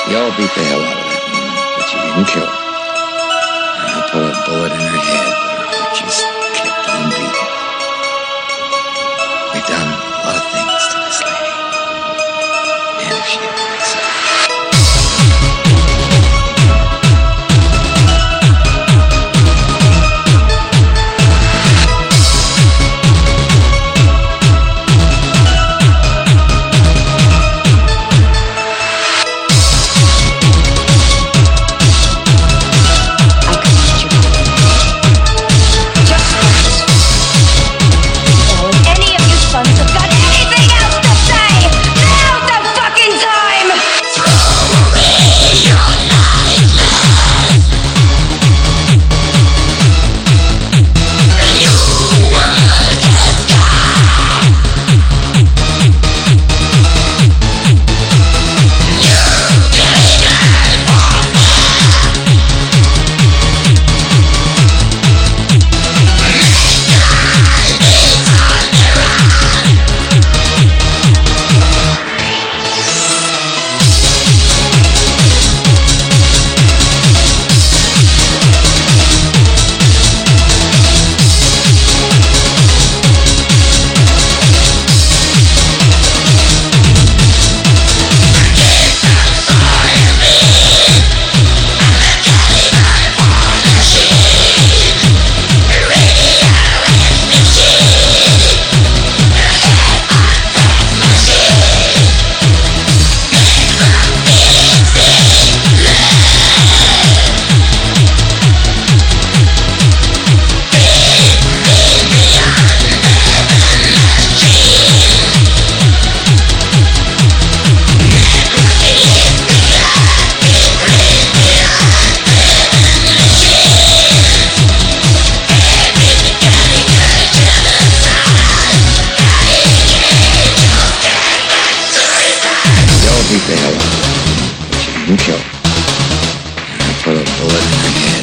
Y'all beat the hell out of that woman, but you didn't kill her. And I put a bullet in her head, but her heart just kept on beating. We've done a lot of things to this lady. And if she ever wakes up. Beat the hell out of her, but you didn't kill her. And I put a bullet in her head.